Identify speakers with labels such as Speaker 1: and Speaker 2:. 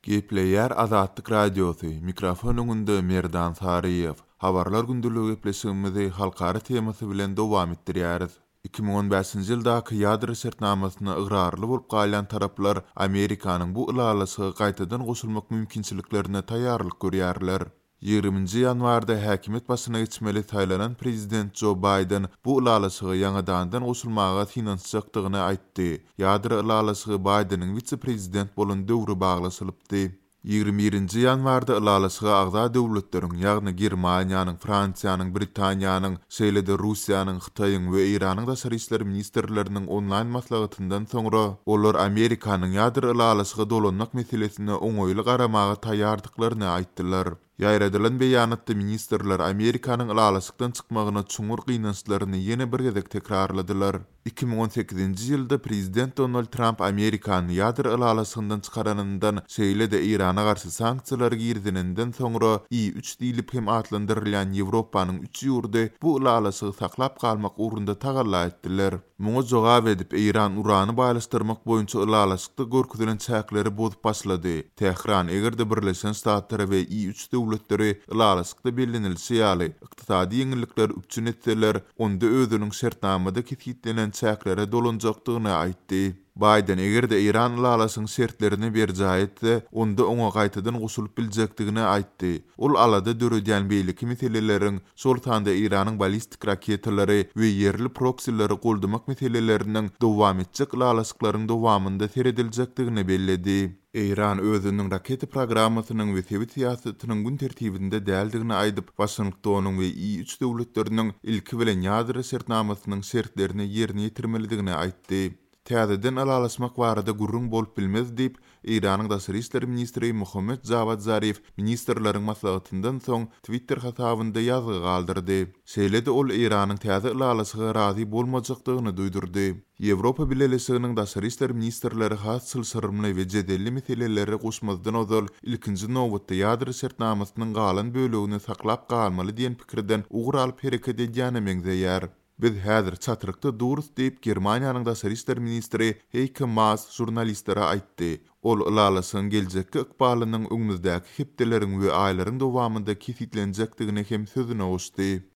Speaker 1: Gepleyer Azatlyk Radiosu, mikrofon öňünde Merdan Sariýew. Habarlar gündüligi gepleşigimizi halkara temasy bilen dowam etdirýäris. 2015-nji ýyldaky ýadro şertnamasyna ıgrarly bolup galan taraplar Amerikanyň bu ulalysyga gaýtadan goşulmak mümkinçiliklerine taýýarlyk görýärler. 20-nji ýanwarda häkimet başyna geçmeli taýlanan prezident Joe Biden bu ulalysyga ýangadan goşulmaga finansjakdygyny aýtdy. Ýadro ulalysygy Bideniň vice-prezident bolan döwri baglasylypdy. 21-nji ýanwarda ulalysyga agza döwletleriň, ýagny Germaniýanyň, Fransiýanyň, Britaniýanyň, şeýle-de Russiýanyň, Hytaýyň we Iranyň daşary işler ministrleriniň onlaýn maslahatynyň soňra olar Amerikanyň ýadro ulalysyga dolanmak meselesine oňoýly garamaga taýýardyklaryny aýtdylar. Ýaýradylan beýanatda ministrler Amerikanyň ulalysykdan çykmagyna çuňur gynançlaryny ýene bir gezek tekrarladylar. 2018-nji ýylda prezident Donald Trump Amerikanyň ýadro ulalysygyndan çykaranyndan şeýle-de Irana garşy sanksiýalar girdininden soňra I3 diýilip hem adlandyrylýan Ýewropanyň 3 ýurdy bu ulalysygy saklap galmak ugrunda tagalla etdiler. Muňa jogap edip Iran urany baýlaşdyrmak boýunça ulalysykda görküdilen çäkleri bozup başlady. Tehran egerde Birleşen Ştatlar we I3 döwletleri ulalysykda bellenilse ýaly ykdysady ýeňillikler üçin etseler, onda özüniň şertnamada kesýitlenen çäklere dolanjakdygyny aýtdy. Biden egerde Iran ulalysynyň şertlerini berjä etse, onda oňa gaýtadan goşulyp biljekdigini aýtdy. Ol alada döredýän beýleki meseleleriň, şol tanda Iranyň balistik raketalary we ýerli proksileri goldamak meseleleriniň dowam etjek ulalysyklaryň dowamynda serediljekdigini belledi. Iran özüniň raket programmasynyň we sebit siýasatynyň gün tertibinde däldigini aýdyp, Washingtonyň we I3 döwletleriniň ilki bilen ýadro şertnamasynyň şertlerini ýerine ýetirmelidigini aýtdy. Täzeden alalysmak barada gurrun bolup bilmez diýip Iranyň daşary işler ministri Mohammed Javad Zarif ministrleriň maslahatyndan soň Twitter hasabynda ýazgy galdyrdy. Şeýle-de ol Iranyň täze ulalysyga razy bolmajakdygyny duýdurdy. Ýewropa Birleşiginiň daşary işler ministrleri has sylsyrmly we jedelli meseleleri goşmazdan ozal ilkinji nowatda ýadro şertnamasynyň galan bölegini saklap galmaly diýen pikirden ugur alyp hereket edýäne meňzeýär. Biz häzir çatyrykda durus diýip Germaniýanyň daşary işler ministri Heike Maas jurnalistlere aýtdy. Ol ulalysyň geljekki ykbalynyň öňümüzdäki hepdeleriň we aýlaryň dowamynda kesitlenjekdigine hem sözüne goşdy.